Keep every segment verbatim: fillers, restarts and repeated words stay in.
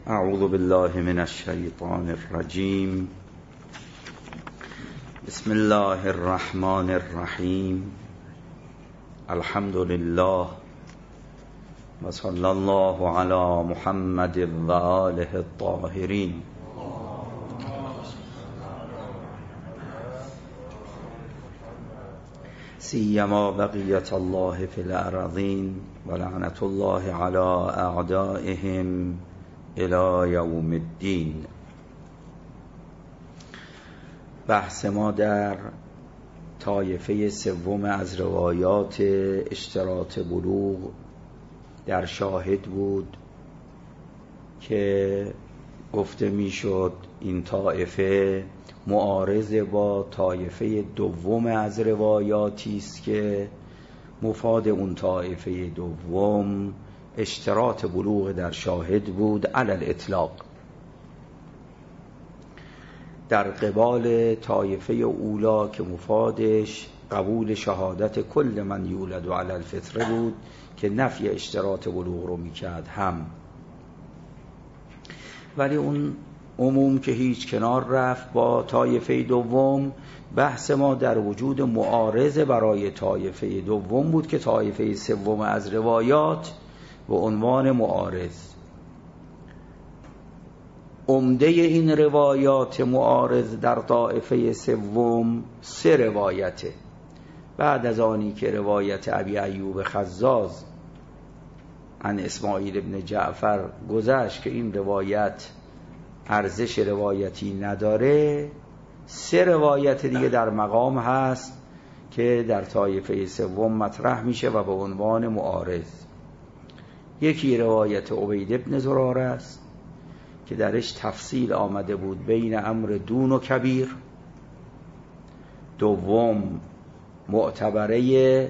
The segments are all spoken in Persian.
اعوذ بالله من الشیطان الرجیم. بسم الله الرحمن الرحیم. الحمد لله و صلی الله علی محمد و آله الطاهرین. سیما بقیت الله فی الارضین و لعنت الله علی اعدائهم الی یوم الدین. بحث ما در طایفه سوم از روایات اشتراط بلوغ در شاهد بود که گفته میشد این طایفه معارض با طایفه دوم از روایاتی است که مفاد اون طایفه دوم اشتراط بلوغ در شاهد بود علی الاطلاق، در قبال طایفه اولا که مفادش قبول شهادت کل من یولد علی الفطره بود که نفی اشتراط بلوغ رو میکرد هم. ولی اون عموم که هیچ کنار رفت با طایفه دوم، بحث ما در وجود معارض برای طایفه دوم بود که طایفه سوم از روایات به عنوان معارض. عمده این روایات معارض در طایفه سوم سه روایته. بعد از آنی که روایت ابی ایوب خزاز عن اسماعیل ابن جعفر گذشت که این روایت ارزش روایتی نداره، سه روایت دیگه در مقام هست که در طایفه سوم مطرح میشه و به عنوان معارض. یکی روایت عبید ابن زراره است که درش تفصیل آمده بود بین امر دون و کبیر. دوم معتبره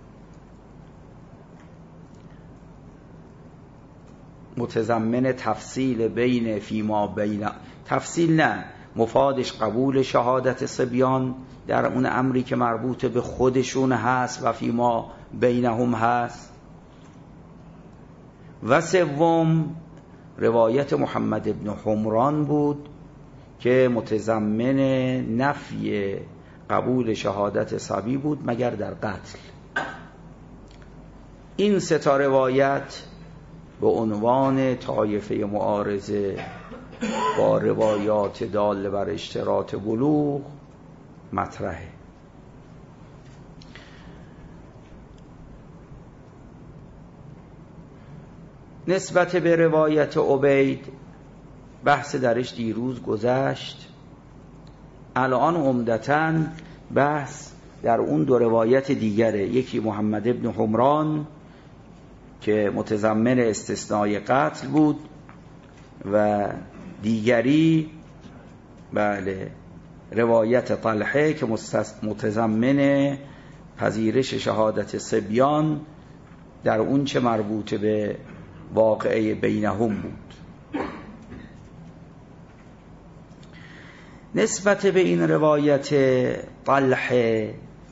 متضمن تفصیل بین فیما بین، تفصیل نه، مفادش قبول شهادت صبیان در اون امری که مربوط به خودشون هست و فیما بینهم هست. و سوم روایت محمد ابن حمران بود که متضمن نفی قبول شهادت صبی بود مگر در قتل. این سه تا روایت به عنوان طایفه معارضه با روایات دال بر اشتراط بلوغ مطرحه. نسبت به روایت عبید بحث درش دیروز گذشت. الان عمدتاً بحث در اون دو روایت دیگره. یکی محمد ابن حمران که متضمن استثنای قتل بود و دیگری بله روایت طلحه که متضمن پذیرش شهادت صبیان در اون چه مربوط به واقعه بینهم بود. نسبت به این روایت طلحه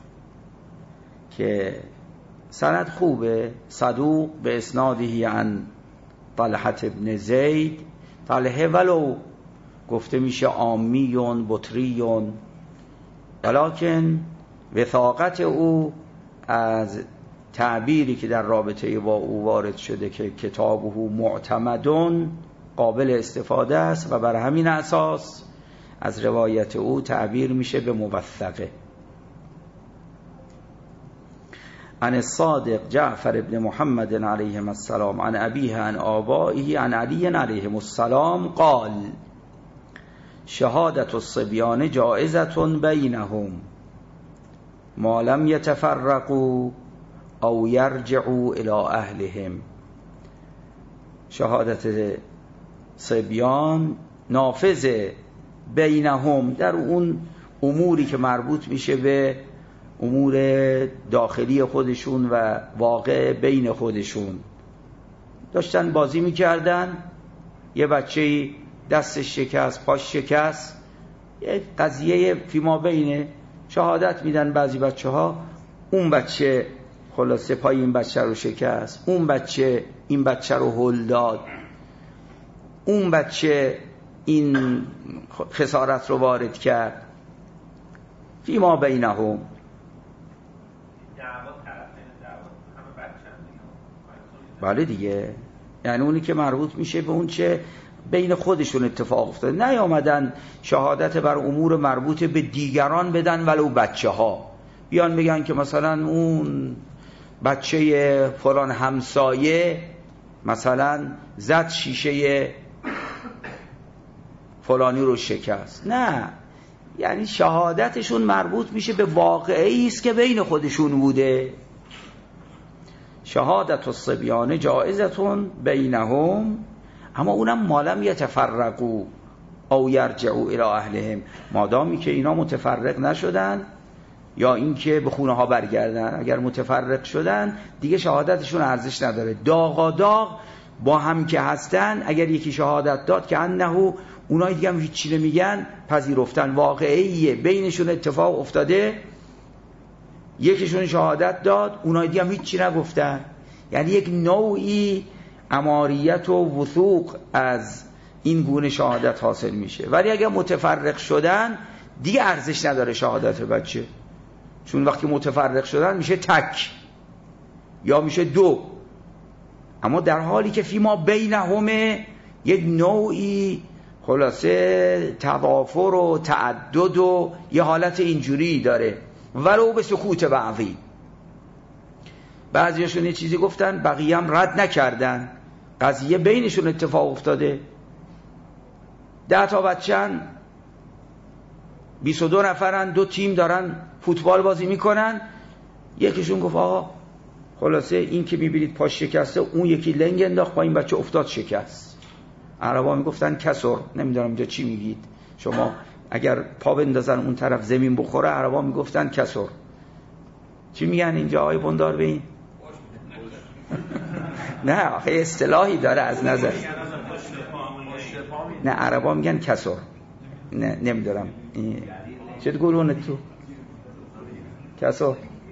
که سند خوبه، صدوق به اسنادهی عن طلحه ابن زید، طلحه ولو گفته میشه عامیون بطریون، ولکن وثاقت او از تعبیری که در رابطه با او وارد شده که کتابه معتمدون قابل استفاده است و بر همین اساس از روایت او تعبیر میشه به موثقه. عن الصادق جعفر ابن محمد علیه السلام عن ابیه عن آبائه عن علی علیه السلام قال شهادت الصبیان جائزة بینهم ما لم یتفرقوا او یرجعوا الى اهلهم. شهادت صبیان نافذ بینهم در اون اموری که مربوط میشه به امور داخلی خودشون و واقع بین خودشون. داشتن بازی میکردن، یه بچه دستش شکست، پاش شکست، یه قضیه فیما بینه، شهادت میدن بعضی بچه ها اون بچه خلاصه پای این بچه رو شکست، اون بچه این بچه رو هل داد. اون بچه این خسارت رو وارد کرد. فیما بینهم، بله دیگه، یعنی اونی که مربوط میشه به اون چه بین خودشون اتفاق افتاده. نیامدن شهادت بر امور مربوط به دیگران بدن، ولو بچه ها بیان بگن که مثلا اون بچه فلان همسایه مثلا زد شیشه فلانی رو شکست. نه، یعنی شهادتشون مربوط میشه به واقعی است که بین خودشون بوده. شهادت الصبیان جائزتون بینهم، اما اونم مالم یتفرقوا او یرجعوا الی اهلهم، مادامی که اینا متفرق نشدن یا اینکه به خونه ها برگردن. اگر متفرق شدن دیگه شهادتشون ارزش نداره. داغا داغ با هم که هستن، اگر یکی شهادت داد که انه اونای دیگه هم هیچی نمیگن، پذیرفتن واقعیه بینشون اتفاق افتاده، یکیشون شهادت داد اونای دیگه هم هیچی نگفتن، یعنی یک نوعی اماریت و وثوق از این گونه شهادت حاصل میشه. ولی اگر متفرق شدن دیگه ارزش نداره شهادت بچه، چون وقتی متفرق شدن میشه تک یا میشه دو. اما در حالی که فیما بینهمه یک نوعی خلاصه تضافر و تعدد و یه حالت اینجوری داره، ولو به سکوت بعضی. بعضیشون یه چیزی گفتن بقیه هم رد نکردن، قضیه بینشون اتفاق افتاده. ده تا بچه‌ن، بیست و دو نفرن، دو تیم دارن فوتبال بازی میکنن، یکیشون گفت آقا خلاصه این که میبینید پاش شکسته، اون یکی لنگ انداخت با این بچه افتاد شکست. عربا میگفتن کسر، نمیدونم اینجا چی میگید شما، اگر پا بندازن اون طرف زمین بخوره عربا میگفتن کسر. چی میگن اینجا آقای بندار بین؟ نه آخه اصطلاحی داره از نظر، نه عربا میگن کسر، نه نمیدونم چه گرونه تو کسر،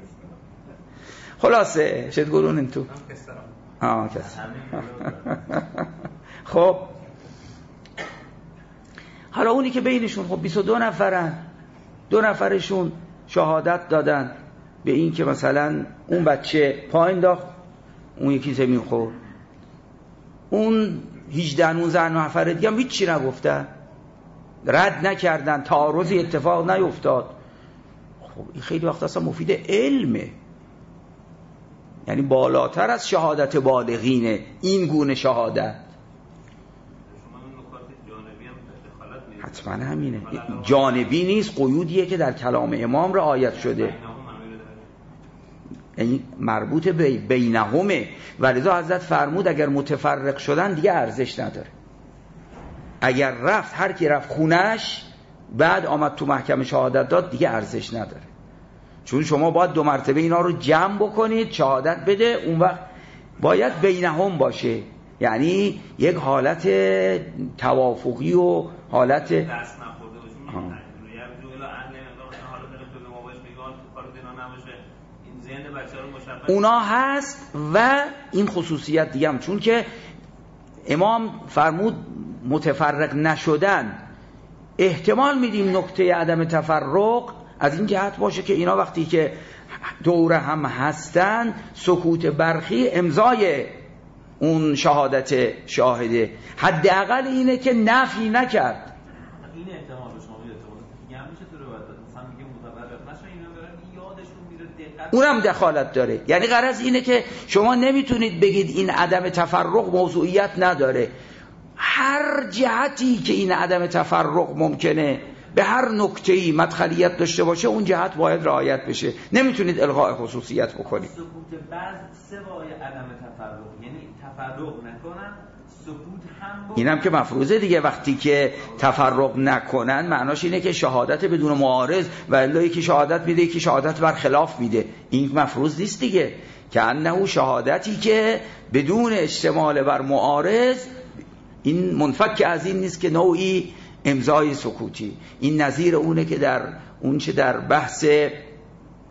خلاصه چه گرونه تو آه کسر. خب حالا اونی که بینشون خب بیست و دو نفرن، دو نفرشون شهادت دادن به این که مثلا اون بچه پا انداخت اون یکی زمین خورد، اون هجده نوزده نفر دیگه هم هیچی نگفتن، رد نکردن، تعارضی اتفاق نیفتاد. خب این خیلی وقت اصلا مفید علمه، یعنی بالاتر از شهادت بالغینه این گونه شهادت. حتما همینه، جانبی نیست، قیودیه که در کلام امام رعایت شده، یعنی مربوط به بینهمه. ولذا حضرت فرمود اگر متفرق شدن دیگه ارزش نداره. اگر رفت هر کی رفت خونش بعد آمد تو محکمه شهادت داد دیگه ارزش نداره، چون شما باید دو مرتبه اینا رو جمع بکنید شهادت بده، اون وقت باید بینهم باشه، یعنی یک حالت توافقی و حالت دست نخورده باشه. اونا هست. و این خصوصیت دیگه هم چون که امام فرمود متفرق نشدن، احتمال میدیم نکته عدم تفرق از این جهت باشه که اینا وقتی که دوره هم هستن سکوت برخی امضای اون شهادت شاهده، حداقل اینه که نفی نکرد. این احتمال رو شما میگه همیشه تو رو باید مثلا میگه متفرق نشن، اینا دارن یادشون میره دقت، اونم دخالت داره. یعنی غرض اینه که شما نمیتونید بگید این عدم تفرق موضوعیت نداره، هر جهتی که این عدم تفرق ممکنه به هر نکته‌ای مدخلیت داشته باشه اون جهت باید رعایت بشه، نمیتونید الغاء خصوصیت بکنید. سکوت بعض سوای عدم تفرق، یعنی تفرق نکنن سکوت هم با... اینم که مفروضه دیگه، وقتی که تفرق نکنن معناش اینه که شهادت بدون معارض، و الا یکی شهادت میده یکی شهادت برخلاف میده، این مفروض نیست دیگه، که انه شهادتی که بدون اشتمال بر معارض، این منفک از این نیست که نوعی امضای سکوتی. این نظیر اونه که در اون چه در بحث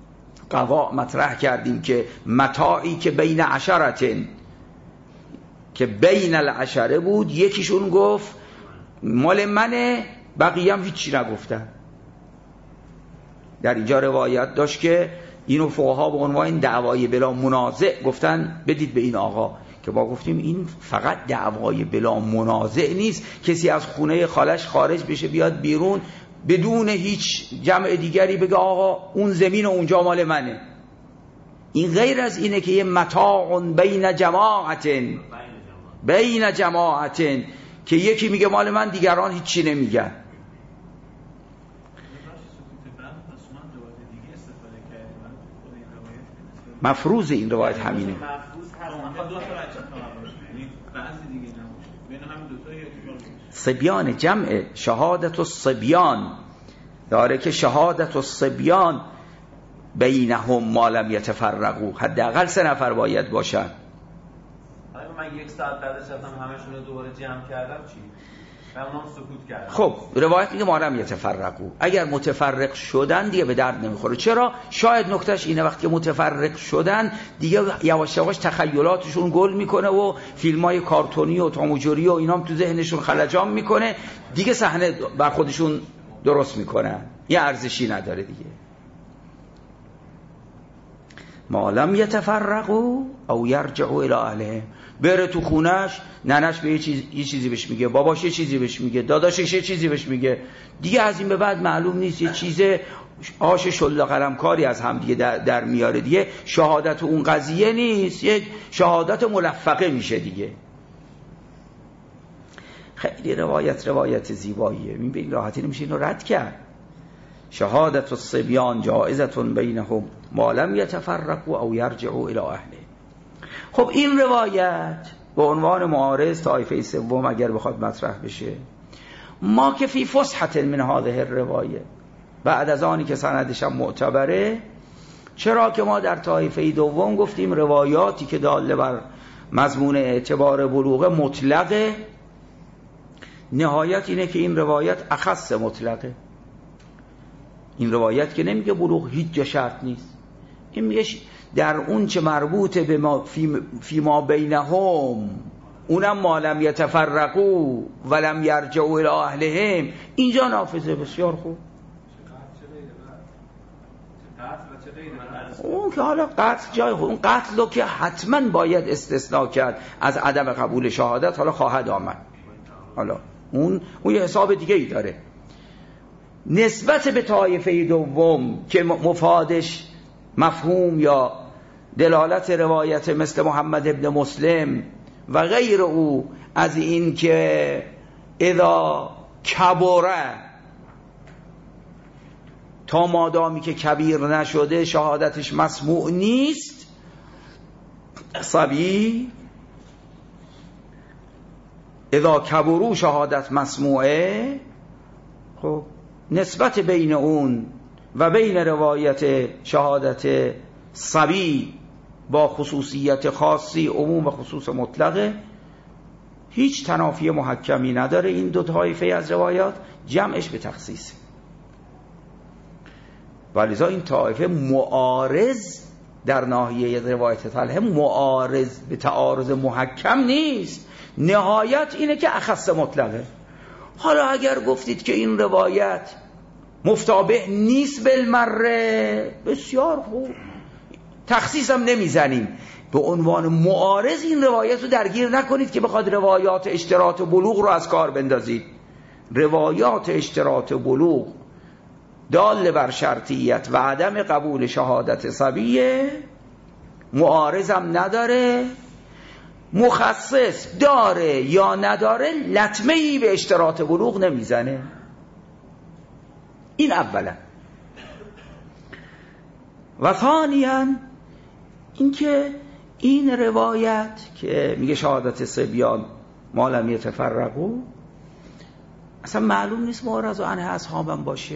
قضا مطرح کردیم که متاعی که بین عشرتن، که بین العشره بود، یکیشون گفت مال منه، بقیه هم هیچی نگفتن. در اینجا روایت داشت که اینو فقها به عنوان دعوای بلا منازع گفتن بدید به این آقا، که ما گفتیم این فقط دعوای بلا منازع نیست، کسی از خونه خالش خارج بشه بیاد بیرون بدون هیچ جمع دیگری بگه آقا اون زمین و اونجا مال منه. این غیر از اینه که یه متاع بین جماعت بین جماعت که یکی میگه مال من، دیگران هیچی نمیگن. مفروض این روایت همینه. صبیان جمع شهادت الصبیان داره که شهادت الصبیان بینهم ما لم یتفرقوا، حداقل سه نفر باید باشن. من یک ساعت بعد از همشون رو دوباره جمع کردم چی؟ من اونام سکوت کردم. خب روایت میگه ما لم یتفرقوا، اگر متفرق شدن دیگه به درد نمیخوره. چرا؟ شاید نکتهش اینه وقتی متفرق شدن دیگه یواش یواش تخیلاتشون گل میکنه و فیلمای کارتونی و تام و جری و اینام تو ذهنشون خلجان میکنه، دیگه صحنه بر خودشون درست میکنن، یه ارزشی نداره دیگه. ما لم یتفرقوا او یرجعوا الی اهلهم، بره تو خونش، ننش به یه, چیز، یه چیزی بهش میگه، باباش یه چیزی بهش میگه، داداشش یه چیزی بهش میگه، دیگه از این به بعد معلوم نیست، یه چیز آش شل قلم کاری از هم دیگه در, در میاره دیگه. شهادت اون قضیه نیست، یک شهادت ملفقه میشه دیگه. خیلی روایت روایت زیباییه، این به این راحتی نمیشه اینو رد کرد. شهادت الصبیان جائزة بینهم ما لم یتفرقوا او یرجعوا الی اهله. خب این روایت به عنوان معارض طایفه سوم اگر بخواد مطرح بشه، ما که فی فسحت من هذه الروایه، بعد از آنی که سندش هم معتبره، چرا که ما در طایفه دوم گفتیم روایاتی که داله بر مضمون اعتبار بلوغه مطلقه، نهایت اینه که این روایت اخص مطلقه. این روایت که نمیگه بلوغ هیچ جا شرط نیست، این میگه در اون چه مربوط به ما فی, فی ما بینهم، اونم ما لم یتفرقوا ولم یرجعوا الی اهلهم، اینجا نافذه. بسیار خوب. اون که حالا قتل جای خود، اون قتل رو که حتما باید استثناء کرد از عدم قبول شهادت، حالا خواهد آمد، حالا اون اون یه حساب دیگه ای داره. نسبت به طایفه دوم که مفادش مفهوم یا دلالت روایت مثل محمد ابن مسلم و غیر او از این که اذا کبره، تا مادامی که کبیر نشده شهادتش مسموع نیست، صبی اذا کبرو شهادت مسموعه. خب نسبت بین اون و بین روایت شهادت صبی با خصوصیت خاصی، عموم و خصوص مطلقه، هیچ تنافی محکمی نداره. این دو طایفه از روایات جمعش به تخصیص، ولذا این طایفه معارض در ناحیه روایت طلحه معارض به تعارض محکم نیست، نهایت اینه که اخص مطلقه. حالا اگر گفتید که این روایت مفتابه نیست بالمره، بسیار خوب، تخصیص هم نمیزنیم، به عنوان معارض این روایت رو درگیر نکنید که بخواد روایات اشتراط بلوغ رو از کار بندازید. روایات اشتراط بلوغ دال بر شرطیت و عدم قبول شهادت صبیه، معارض هم نداره، مخصص داره یا نداره، لطمه ای به اشتراط بلوغ نمیزنه. این اولا. و ثانیاً اینکه این روایت که میگه شهادت صبیان ما لم یتفرقوا، اصلا معلوم نیست معرض عنه اصحابم باشه،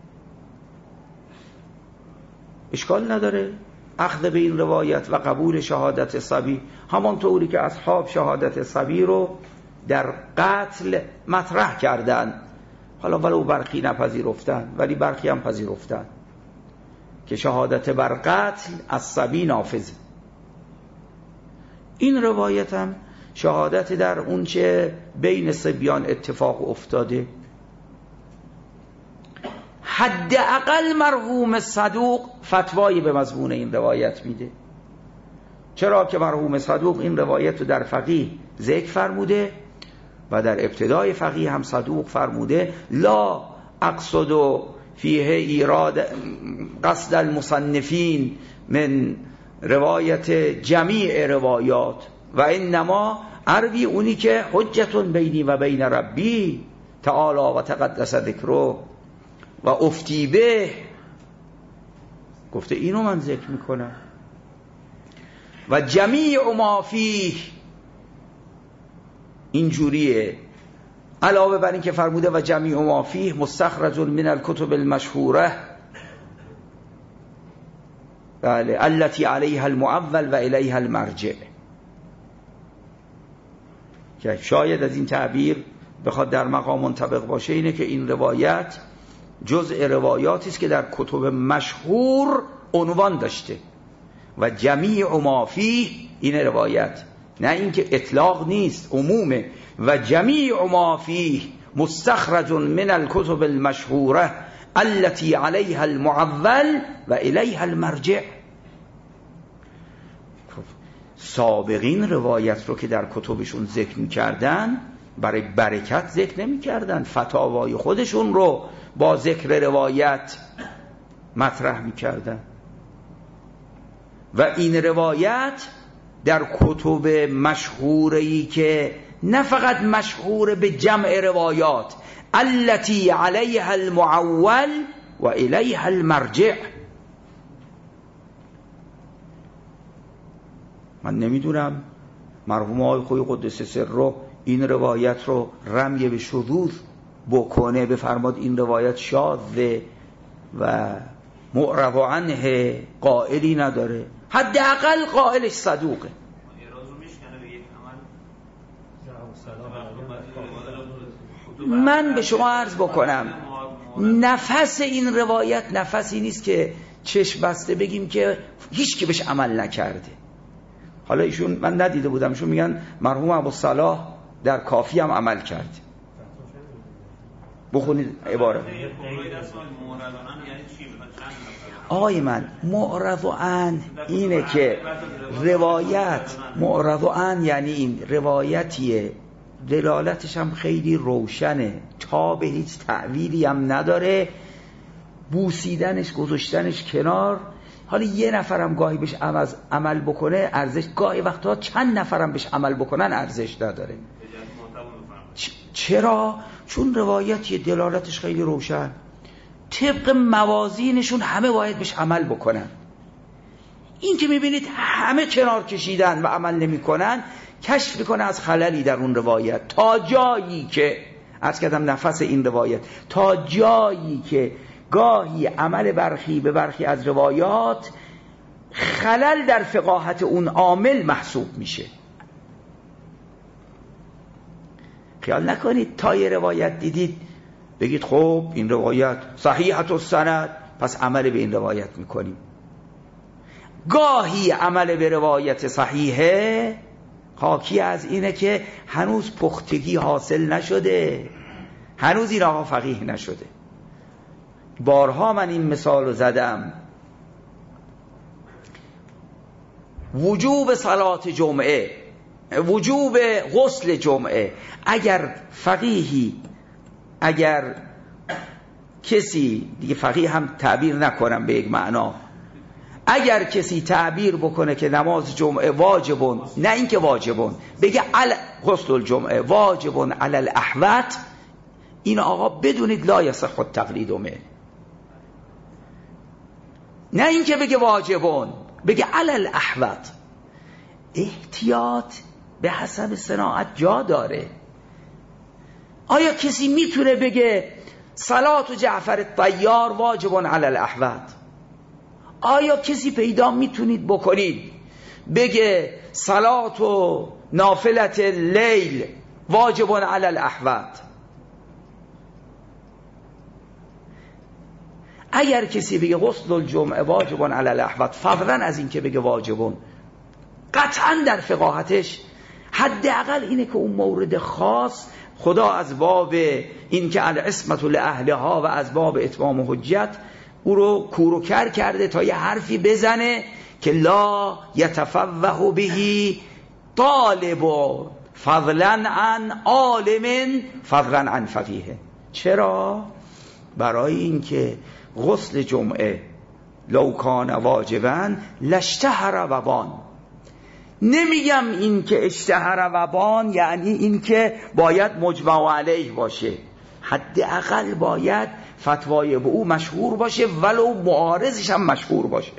اشکال نداره اخذ به این روایت و قبول شهادت صبی، همانطوری که اصحاب شهادت صبی رو در قتل مطرح کردن، حالا ولو برخی نپذیرفتن ولی برخی هم پذیرفتن که شهادت بر قتل از صبی نافذ. این روایت هم شهادت در اون چه بین صبیان اتفاق افتاده. حداقل مرحوم صدوق فتوایی به مضمون این روایت میده. چرا که مرحوم صدوق این روایت رو در فقیه ذکر فرموده و در ابتدای فقیه هم صدوق فرموده لا اقصد فیه ایراد قصد المصنفین من روایت جمیع روایات و انما عربی اونی که حجتون بینی و بین ربی تعالی و تقدس ذکره و افتی به، گفته اینو من ذکر میکنم. و جمیع ما فیه اینجوریه، علاوه بر این که فرموده و جمیع ما فیه مستخرج من الکتب المشهوره بله التي علیها المعول و الیها المرجع. که شاید از این تعبیر بخواد در مقام منطبق باشه اینه که این روایت جزء روایاتی است که در کتب مشهور عنوان داشته و جمیع ما فیه این روایت، نه اینکه اطلاق نیست، عمومه. و جمیع ما فیه مستخرج من الکتب المشهوره التي علیها المعول و الیها المرجع. سابقین روایت رو که در کتبشون ذکر می‌کردن برای برکت ذکر نمی‌کردن، فتاوای خودشون رو با ذکر روایت مطرح می‌کردن. و این روایت در کتب مشهوره‌ای که نه فقط مشهور به جمع روایات التي علیها المعول و الیها المرجع. من نمیدونم مرحوم آقای خوی قدس سره این روایت رو رمی به شذوذ بکنه، بفرماد این روایت شاذه و معرض عنه، قائلی نداره، حداقل قائلش صدوقه. من به شما عرض بکنم نفس این روایت نفسی نیست که چشم بسته بگیم که هیچ کی بهش عمل نکرده. حالا ایشون من ندیده بودم، ایشون میگن مرحوم ابوالصلاح در کافی هم عمل کرد. بخونید عباره. آقای من معرض عن اینه که روایت معرض عن یعنی این روایتیه دلالتش هم خیلی روشنه، تا به هیچ تعویلی هم نداره، بوسیدنش گذاشتنش کنار. حالا یه نفرم گاهی بهش عمل بکنه ارزش، گاهی وقتا چند نفرم بهش عمل بکنن ارزش نداره. چرا؟ چون روایت یه دلالتش خیلی روشن، طبق موازینشون همه باید بهش عمل بکنن. این که میبینید همه کنار کشیدن و عمل نمی کنن کشف میکنه از خللی در اون روایت، تا جایی که عرض کردم نفس این روایت تا جایی که گاهی عمل برخی به برخی از روایات خلل در فقاهت اون عامل محسوب میشه. خیال نکنید تا یه روایت دیدید بگید خب این روایت صحیحت السند پس عمل به این روایت میکنیم. گاهی عمل به روایت صحیحه حاکی از اینه که هنوز پختگی حاصل نشده، هنوز این آقا فقیه نشده. بارها من این مثال رو زدم، وجوب صلات جمعه، وجوب غسل جمعه، اگر فقیهی، اگر کسی دیگه فقیه هم تعبیر نکنم به یک معنا، اگر کسی تعبیر بکنه که نماز جمعه واجبون، نه اینکه واجبون، بگه عل غسل الجمعه واجبون علی الاحوط، این آقا بدونید لا یصح التقلید منه. نه اینکه بگه واجبون، بگه علی الاحوط. احتیاط به حسب صناعت جا داره. آیا کسی میتونه بگه صلات جعفر الطیار واجبون علی الاحوط؟ آیا کسی پیدا میتونید بکنید بگه صلات و نافلت لیل واجبون علی الاحوط؟ اگر کسی بگه غسل الجمعه واجبون علی الاحوط، فضلا از این که بگه واجبون، قطعا در فقاهتش حداقل اینه که اون مورد خاص خدا از باب این که العصمت لاهلها و از باب اتمام حجت او رو کورو کر کرده تا یه حرفی بزنه که لا یتفوه بهی طالب فضلا عن عالم فضلا عن فقیه. چرا؟ برای اینکه غسل جمعه لو کان واجبا لاشتهر وبان. نمیگم این که اشتهر وبان یعنی این که باید مجمع علیه باشه، حداقل باید فتوای به او مشهور باشه ولو معارضش هم مشهور باشه.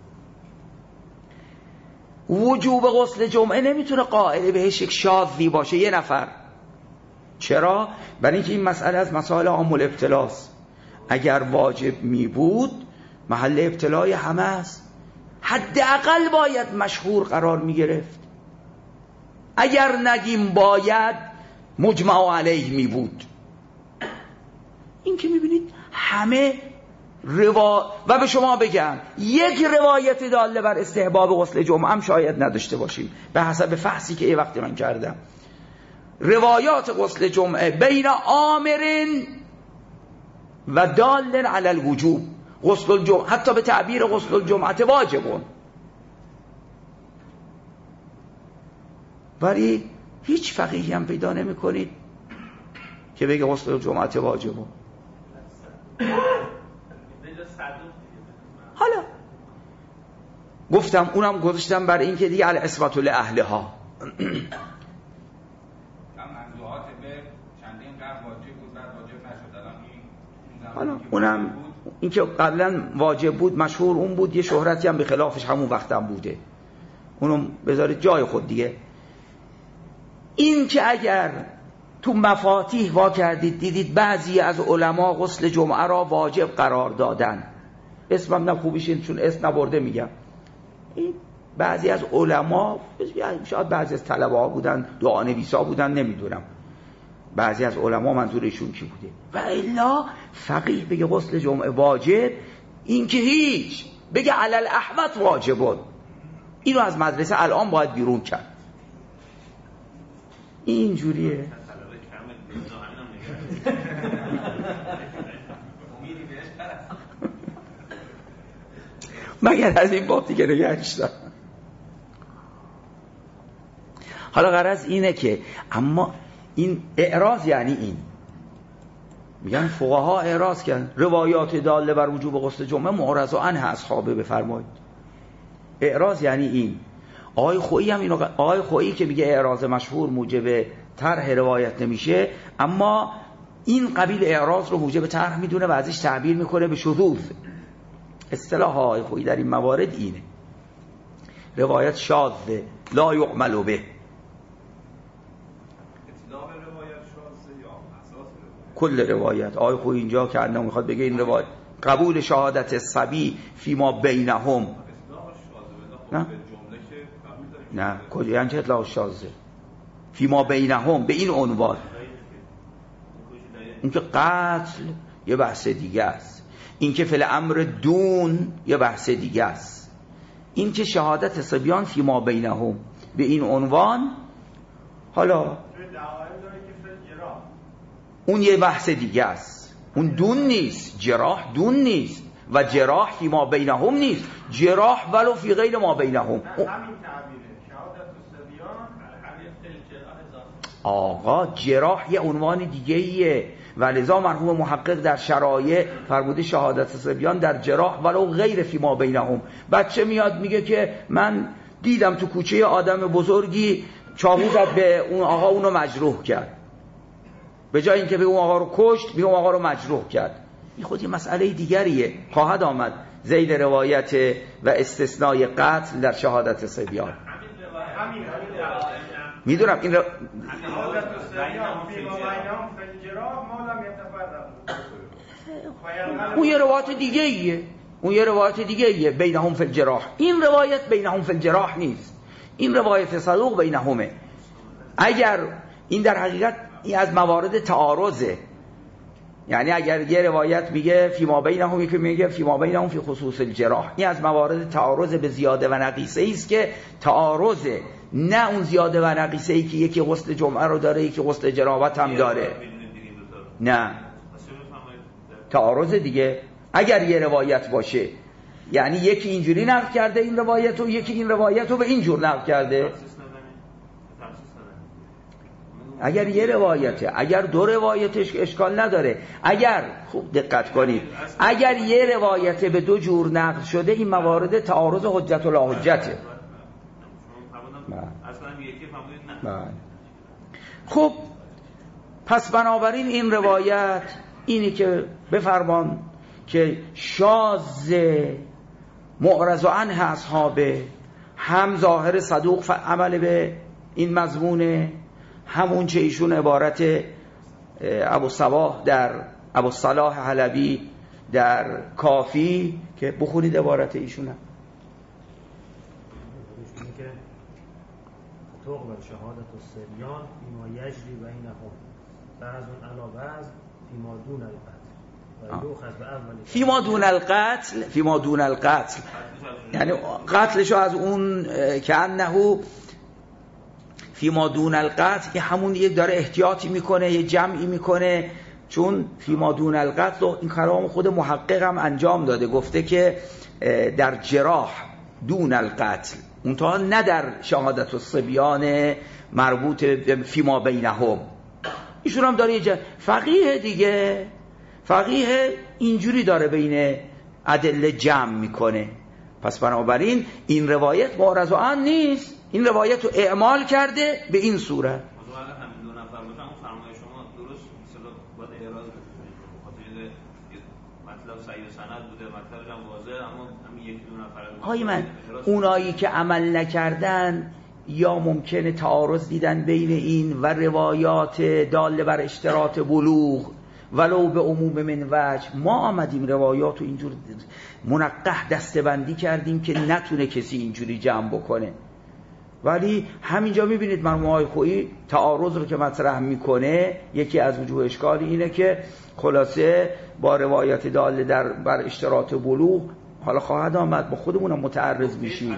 وجوب غسل جمعه نمیتونه قائل بهش یک شاذی باشه یه نفر. چرا؟ برای اینکه این مسئله از مسائل عام الابتلاست. اگر واجب می بود محل ابتلای همه است، حداقل باید مشهور قرار می گرفت. اگر نگیم باید مجمع علیه می بود. این که می بینید همه روا... و به شما بگم یک روایت داله بر استحباب غسل جمعه هم شاید نداشته باشیم به حسب فحصی که یه وقتی من کردم. روایات غسل جمعه بین آمر و دال علی الوجوب، غسل الجمعه حتی به تعبیر غسل الجمعه واجبون، ولی هیچ فقیهی هم پیدا نمی کنید که بگه غسل الجمعه واجبون. حالا گفتم اونم گذاشتم برای این که دیگه العصمت لاهلها. حالا اونم این که قبلا واجب بود مشهور اون بود، یه شهرتی هم به خلافش همون وقت هم بوده، اونم بذارید جای خود دیگه. این که اگر تو مفاتیح وا کردید دیدید بعضی از علما غسل جمعه را واجب قرار دادن، اسمم نه خوبیشین چون اسم نبرده میگم، این بعضی از علما شاید بعضی از طلبه ها بودن، دعا نویسا بودن، نمیدونم بعضی از علما منظورشون کی بوده. و الا فقیه بگه غسل جمعه واجب، این که هیچ، بگه علی الاحوط واجبون، اینو از مدرسه الان باید بیرون کرد. این جوریه. مگر از این باب دیگه نگهشتن. حالا غرض اینه که اما این اعراض یعنی این میگن فقها اعراض کردن روایات داله بر وجوب غسل جمعه معرض عنه اصحابه بفرمایید. اعراض یعنی این. آقای خویی هم اینو آقای خویی که میگه اعراض مشهور موجب طرح روایت نمیشه، اما این قبیل اعراض رو موجب طرح میدونه و ازش تعبیر میکنه به شذوذ. اصطلاح آقای خویی در این موارد اینه، روایت شاذه لا یعمل به. کل روایت آقای خویی اینجا که انه میخواد بگه این روایت قبول شهادت صبی فی ما بینهم، نه نه کجا یعنی چه اطلاق شاذه فی ما بینهم به این عنوان. اینکه قتل یه بحث دیگه است، اینکه فعل امر دون یه بحث دیگه است، اینکه شهادت صبیان فی ما بینهم به این عنوان حالا اون یه بحث دیگه است، اون دون نیست، جراح دون نیست و جراح فی ما بینهم نیست، جراح ولو فی غیر ما بینهم. آقا جراح یه عنوان دیگه ایه و لذا مرحوم محقق در شرایع فرموده شهادت صبیان در جراح ولو غیر فی ما بینهم. بچه میاد میگه که من دیدم تو کوچه آدم بزرگی چاقو زد به اون آقا، اونو مجروح کرد، به جای اینکه به اون آقا رو کشت به اون آقا رو مجروح کرد. این خود یه مسئله دیگریه، خواهد آمد ذیل روایت و استثناء قتل در شهادت صبیان. میدونم این رو... اون یه روایت دیگه ایه، اون یه روایت دیگه ایه بینهم فی الجراح. این روایت بینهم فی الجراح نیست، این روایت صدوق بینهمه. اگر این در حقیقت این از موارد تعارضه، یعنی اگر یه روایت میگه فی ما بینهم، یکی میگه فی ما بینهم فی خصوص الجراح، این از موارد تعارض به زیاده و نقیصه است که تعارض نه اون زیاده و نقیصه ای که یکی غسل جمعه رو داره یکی غسل جنابت هم داره. نه تعارض دیگه. اگر یه روایت باشه یعنی یکی اینجوری نقل کرده این روایت و یکی این روایت رو به اینجور نقل کرده. اگر یه روایته، اگر دو روایتش اشکال نداره. اگر خوب دقت کنید اگر یه روایته به دو جور نقل شده این موارد تعارض حجت و لا حجته. خب پس بنابراین این روایت اینی که بفرمان که شاذ معرض عنه اصحابه هم ظاهر صدوق عمل به این مضمونه، همون چه ایشون عبارت ابو صباح در ابو صلاح حلبی در کافی که بخونید عبارت ایشون هم تقبل شهادت السریان فیما یجری بینهم بعض علی بعض فیما دون القتل و یؤخذ باول فیما دون القتل فیما دون القتل یعنی قتلشو از اون که انه فیما دون القتل که همون یک داره احتیاطی میکنه یه جمعی میکنه، چون فیما دون القتل این کلام خود محقق هم انجام داده، گفته که در جراح دون القتل اونتا نه در شهادت الصبیان مربوط فیما بینهم. ایشون هم داره یه فقیه دیگه، فقیه اینجوری داره بین ادله جمع میکنه. پس بنابراین این روایت معرض عنه نیست، این روایت رو اعمال کرده به این صورت. های من اونایی که عمل نکردن یا ممکنه تعارض دیدن بین این و روایات داله بر اشتراط بلوغ ولو به عموم من وجه، ما آمدیم روایات رو اینجور منقح دستبندی کردیم که نتونه کسی اینجوری جمع بکنه. ولی همینجا میبینید مرحوم آقای خویی تعارض رو که مطرح میکنه یکی از وجوه اشکالی اینه که خلاصه با روایت داله در بر اشتراط بلوغ حالا خواهد آمد با خودمونم متعرض میشیم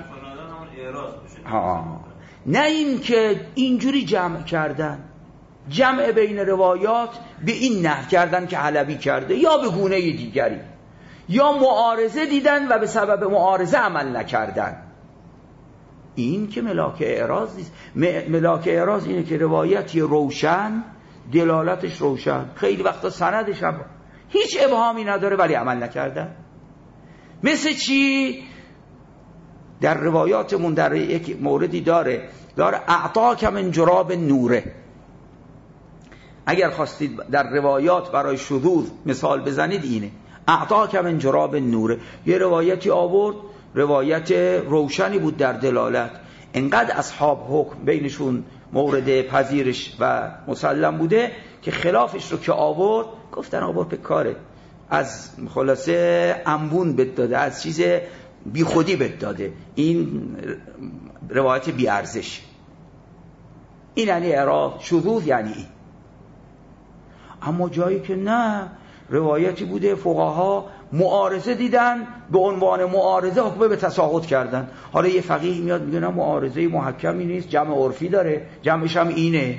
ها، نه این که اینجوری جمع کردن، جمع بین روایات به این نحو کردن که حلبی کرده یا به گونه دیگری، یا معارضه دیدن و به سبب معارضه عمل نکردن. این که ملاک اعراض نیست. ملاک اعراض اینه که روایتی روشن دلالتش روشن، خیلی وقتا سندش هم هیچ ابهامی نداره ولی عمل نکردن. مثل چی؟ در روایاتمون در یک موردی داره داره اعطاک من جراب نوره. اگر خواستید در روایات برای شذوذ مثال بزنید اینه اعطاک من جراب نوره. یه روایتی آورد روایت روشنی بود در دلالت، انقدر اصحاب حکم بینشون مورد پذیرش و مسلم بوده که خلافش رو که آورد گفتن آورد به کاره، از خلاصه انبون بد داده، از چیز بی خودی بد داده، این روایت بی ارزش. این یعنی اعراض، شذوذ یعنی این. اما جایی که نه، روایتی بوده فقها معارضه دیدن، به عنوان معارضه حکم به تساقط کردن. حالا یه فقیه میاد میگه نه معارضه محکمی نیست، جمع عرفی داره، جمعش هم اینه،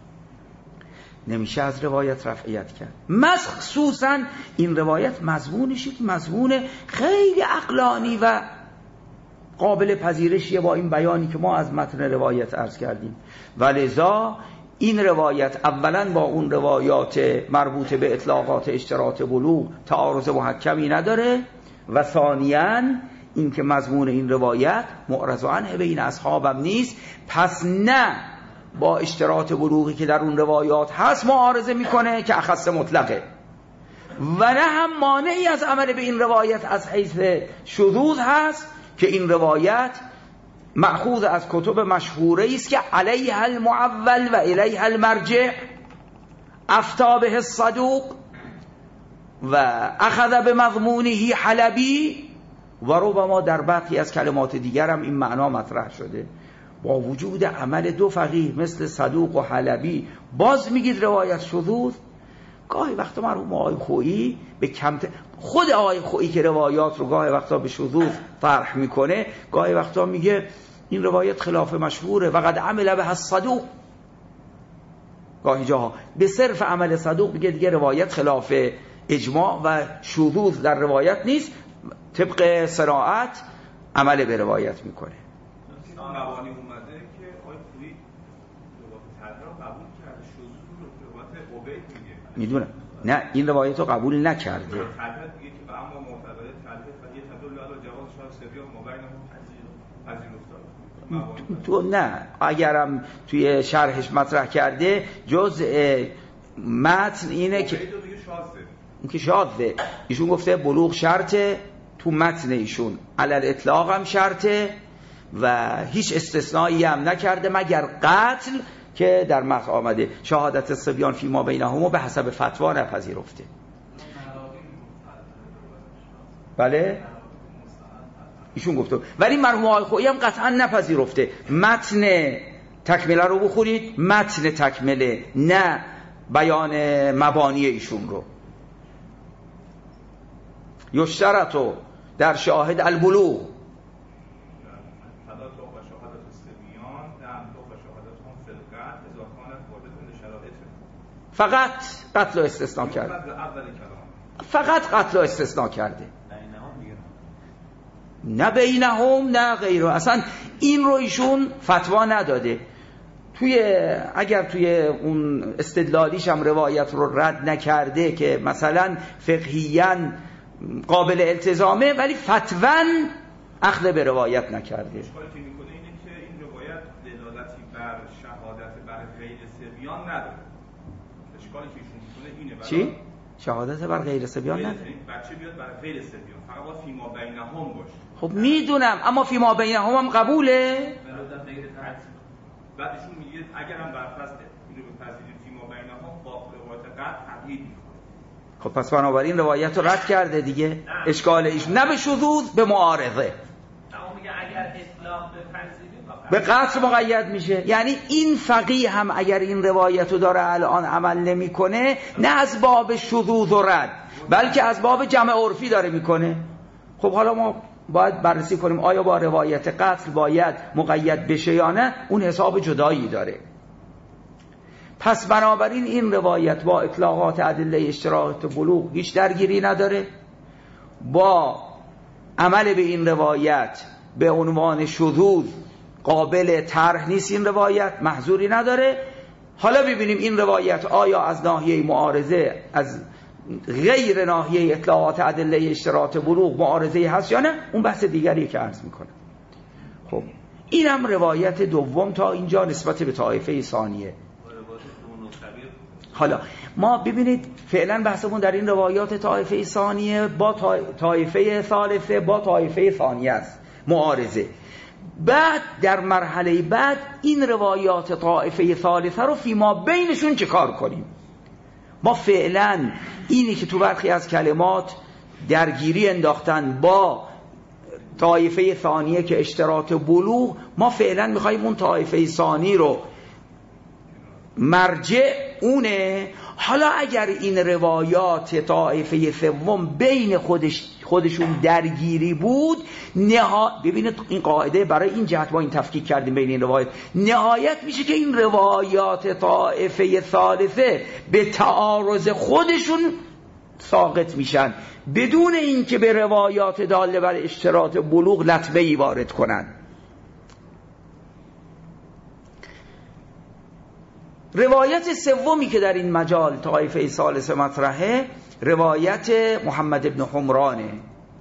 نمیشه از روایت رفعیت کرد. مخصوصا این روایت مضمونش یک مضمون خیلی عقلانی و قابل پذیرشیه با این بیانی که ما از متن روایت عرض کردیم. ولذا این روایت اولا با اون روایات مربوط به اطلاقات اشتراط بلوغ تعارض محکمی نداره و ثانیاً این که مضمون این روایت معرض عنه بین اصحابم نیست، پس نه با اشتراط بلوغی که در اون روایات هست معارضه میکنه که اخص مطلقه، و نه هم مانعی از عمل به این روایت از حیث شذوذ هست که این روایت مأخوذ از کتب مشهوره است که علیها المعول و الیها المرجع، افتا به الصدوق و اخذ به مضمونه حلبی، و ربما در برخی از کلمات دیگر هم این معنا مطرح شده. با وجود عمل دو فقیه مثل صدوق و حلبی باز میگید روایت شذوذ. گاهی وقتا مرحوم آقای خویی به کمتر، خود آقای خویی که روایات رو گاهی وقتا به شذوذ طرح میکنه، گاهی وقتا میگه این روایت خلاف مشهوره. و قد عمل به الصدوق، گاهی جاها به صرف عمل صدوق بگه دیگه روایت خلاف اجماع و شذوذ در روایت نیست، طبق صراحت عمل به روایت میکنه. موانی اومده که آقای پوری روایت تدرا قبول کرده، شذوذ رو روایت عبید میگه. میدونم نه این روایت رو قبول نکرده. تدرا میگه که اما معتبر تدرا و یه تدل علی جواز شرط سریع مبینه پذیرفته. تو نه اگرم توی شرحش مطرح کرده جز متن اینه که اون که شاذه. ایشون گفته بلوغ شرطه، تو متن ایشون علل اطلاق هم شرطه و هیچ استثنایی هم نکرده مگر قتل که در متن آمده شهادت الصبیان فی ما بینهما به حسب فتوا نپذیرفته. بله ایشون گفته ولی مرحوم آقای خویی هم قطعا نپذیرفته. متن تکمله رو بخورید، متن تکمله، نه بیان مبانی ایشون رو. یشترطو در شاهد البلوغ فقط قتل و استثناء کرده، فقط قتل و استثناء کرده، نه بینهم نه غیره. اصلا این رو ایشون فتوا نداده. توی اگر توی اون استدلالیش هم روایت رو رد نکرده که مثلا فقهیاً قابل التزامه ولی فتواً اخذ به روایت نکرده. اشکالی که میکنه اینه که این روایت دلالتی بر شهادت بر غیر صبیان نداره. اشکالی که ایشون میکنه اینه چی؟ شهادت بر غیر صبیان نداره. بچه بیاد بر غیر صبیان، فقط باید فیما بینهم باشه. خب میدونم اما فیما بینهم هم قبوله. بعد ایشون میگه اگر هم برفرض اینو بپذیریم فیما بینهم با روایت قطع تبیین میکنه. خب پس بنابراین روایت رو رد کرده دیگه. نه. اشکال ایشون نه به شذوذ، به معارضه. اما میگه اگر اطلاق بپذیریم به قطع مقید میشه. یعنی این فقیه هم اگر این روایت رو داره الان عمل نمیکنه نه از باب شذوذ و رد بلکه از باب جمع عرفی داره میکنه. خب حالا ما باید بررسی کنیم آیا با روایت قتل باید مقید بشه یا نه، اون حساب جدایی داره. پس بنابراین این روایت با اطلاقات ادله اشتراط بلوغ هیچ درگیری نداره، با عمل به این روایت به عنوان شذوذ قابل طرح نیست، این روایت محظوری نداره. حالا ببینیم این روایت آیا از ناحیه معارضه از غیر ناحیه اطلاقات ادله اشتراط بلوغ معارضه هست یا نه، اون بحث دیگری که عرض میکنم. خب اینم روایت دوم تا اینجا نسبت به طایفه ثانیه. حالا ما ببینید فعلا بحثمون در این روایات طایفه ثانیه با طایفه ثالثه با طایفه ثانیه است، معارضه. بعد در مرحله بعد این روایات طایفه ثالثه رو فیما بینشون چه کار کنیم. ما فعلا اینی که تو برخی از کلمات درگیری انداختن با طایفه ثانیه که اشتراط بلوغ، ما فعلا میخواییم اون طایفه ثانی رو مرجع اونه. حالا اگر این روایات طایفه سوم بین خودش خودشون درگیری بود، نها... ببینید این قاعده برای این جهت ما این تفکیک کردیم بین این روایات، نهایت میشه که این روایات طایفه ثالثه به تعارض خودشون ساقط میشن بدون اینکه به روایات داله بر اشتراط بلوغ لطمه‌ای وارد کنن. روایت سومی که در این مجال طایفه ثالثه مطرحه روایت محمد ابن حمرانه.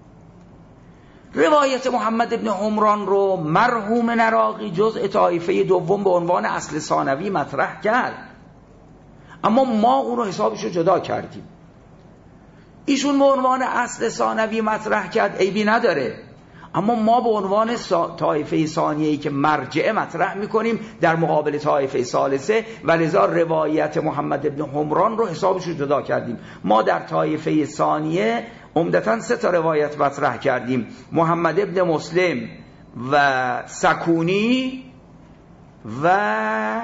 روایت محمد ابن حمران رو مرحوم نراقی جزء طایفه دوم به عنوان اصل ثانوی مطرح کرد، اما ما اون رو حسابش رو جدا کردیم. ایشون به عنوان اصل ثانوی مطرح کرد، عیبی نداره، اما ما به عنوان طایفه ثانیه‌ای که مرجعه مطرح میکنیم در مقابل طایفه ثالثه، و لذا روایت محمد ابن حمران رو حسابش رو جدا کردیم. ما در طایفه ثانیه عمدتاً سه تا روایت مطرح کردیم: محمد ابن مسلم و سکونی و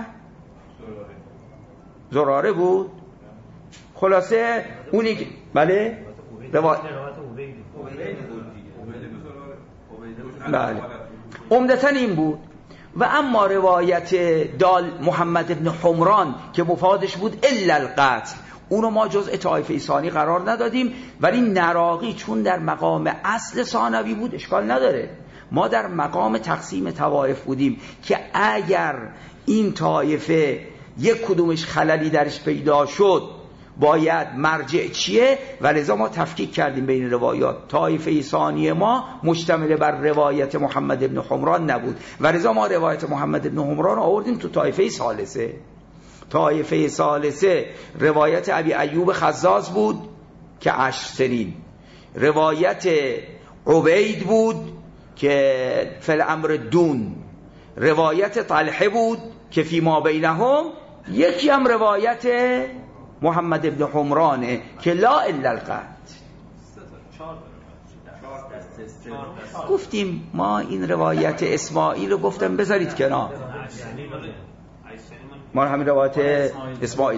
زراره بود. خلاصه اونی که بله روایت بله عمدتاً این بود. و اما روایت دال محمد ابن حمران که مفادش بود الا القتل، اونو ما جزء طایفه ثانی قرار ندادیم، ولی نراقی چون در مقام اصل ثانوی بود اشکال نداره. ما در مقام تقسیم طوایف بودیم که اگر این طایفه یک کدومش خللی درش پیدا شد باید مرجع چیه، و لذا ما تفکیک کردیم بین روایات. طایفه ثانی ما مشتمل بر روایت محمد ابن حمران نبود و لذا ما روایت محمد ابن حمران آوردیم تو طایفه ثالثه. طایفه ثالثه روایت ابی ایوب خزاز بود که عشر سنین، روایت عبید بود که فی الامر دون، روایت طلحه بود که فی ما بینهم، یکی هم روایت محمد ابن حمرانه که لا الا القتل. گفتیم ما این روایت اسماعیل رو گفتم بذارید کنار، ما همین روایت اسماعیل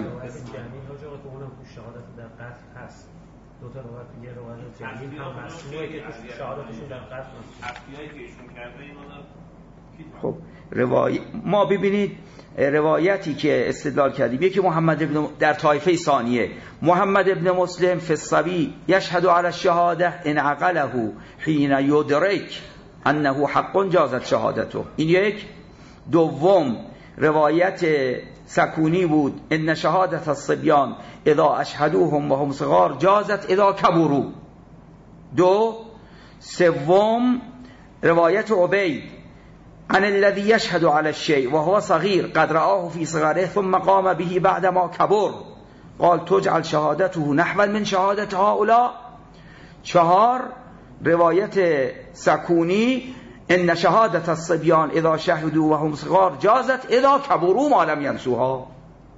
دو تا روایت دیگه روایت جلیل هم مسئولیه که توش شهادتشون در قتل افیایی که ایشون کرده اینا. خب روایت ما ببینید روایتی که استدلال کردیم، یکی محمد ابن در طایفه ثانیه محمد ابن مسلم فی الصبی یشهد علی الشهاده ان عقله حین یدرک انه حق جازت شهادته، این یک. دوم روایت سکونی بود ان شهادت الصبیان اذا اشهدوهم وهم صغار جازت اذا کبروا. دو. سوم روایت عبید عن الذي يشهد على الشيء وهو صغير قد رآه في صغره ثم قام به بعد ما كبر قال تجعل شهادته نحوا من شهادة هؤلاء. چهار روایت سکونی ان شهادت الصبیان اذا شهدوا وهم صغار جازت اذا کبروا ما لم ينسوها.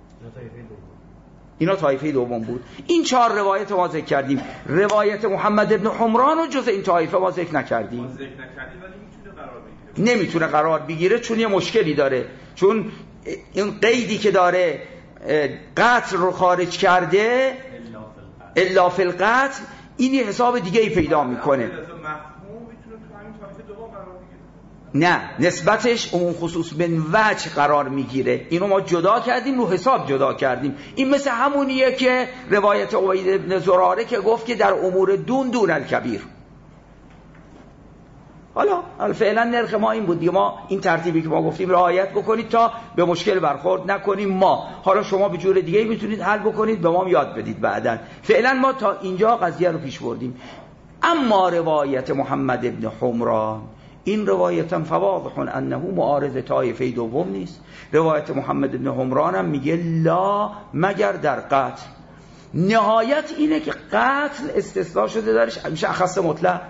اینا طایفه دوم بود. این چهار روایت ما ذکر کردیم. روایت محمد ابن حمران رو جز این طایفه ما ذکر نکردیم. ذکر نکردیم ولی میتونه قرار بگیره. نمیتونه قرار بگیره چون یه مشکلی داره، چون این قیدی که داره قتل رو خارج کرده الا فی القتل، این یه حساب دیگه ای پیدا میکنه. نه، نسبتش اون خصوص بن وجه قرار میگیره. اینو ما جدا کردیم، رو حساب جدا کردیم. این مثل همونیه که روایت عبید بن زراره که گفت که در امور دون دون الکبیر. حالا فعلا نرخ ما این بود، ما این ترتیبی که ما گفتیم رعایت بکنید تا به مشکل برخورد نکنیم ما. حالا شما به جور دیگه میتونید حل بکنید، به ما یاد بدید بعداً. فعلا ما تا اینجا قضیه رو پیش بردیم. اما روایت محمد ابن حمران، این روایت هم فواضح انه معارض طایفه دوم نیست. روایت محمد بن حمران هم میگه لا مگر در قتل. نهایت اینه که قتل استثناء شده درش همیشه اخص مطلق.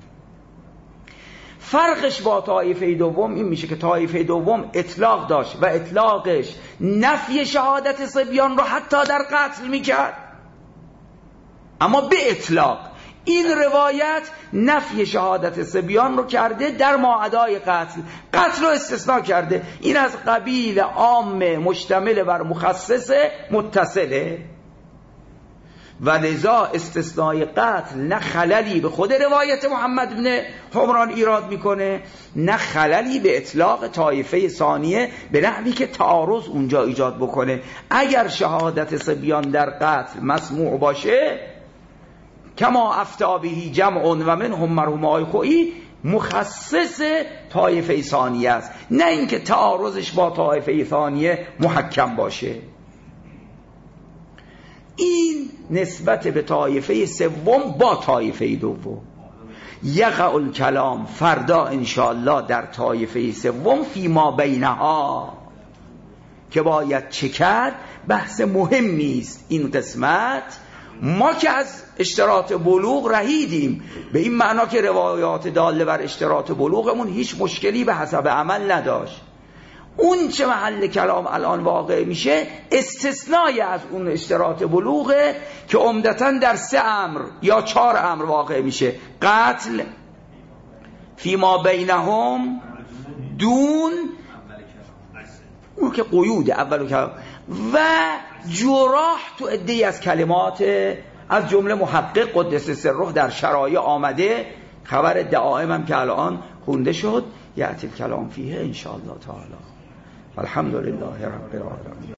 فرقش با طایفه دوم این میشه که طایفه دوم اطلاق داشت و اطلاقش نفی شهادت صبیان رو حتی در قتل میکرد، اما به اطلاق. این روایت نفی شهادت صبیان رو کرده در ماعدای قتل، قتل رو استثناء کرده. این از قبیل عام مشتمل بر مخصص متصله و لذا استثناء قتل نه خللی به خود روایت محمد بن حمران ایراد میکنه، نه خللی به اطلاق طایفه ثانیه به نحوی که تعارض اونجا ایجاد بکنه. اگر شهادت صبیان در قتل مسموع باشه کما افتا بهی جمع و منهم مرحوم آی خویی، مخصص طایفه ثانیه است، نه اینکه تعارضش با طایفه ثانیه محکم باشه. این نسبت به طایفه سوم با طایفه دوم. یقع الکلام فردا انشاءالله در طایفه سوم فی ما بینها که باید چه کرد. بحث مهمی است این قسمت. ما که از اشتراط بلوغ رهیدیم، به این معنا که روایات داله بر اشتراط بلوغمون هیچ مشکلی به حسب عمل نداشت. اون چه محل کلام الان واقع میشه استثنای از اون اشتراط بلوغه که عمدتاً در سه امر یا چهار امر واقع میشه: قتل، فیما بینهم، دون، اون که قیود اول کلام، و جراح تو عده‌ای از کلمات از جمله محقق قدس سره در شرایع آمده خبر دعائم هم که الان خونده شد، یأتی الکلام فیه ان شاء الله تعالی. الحمدلله رب العالمین.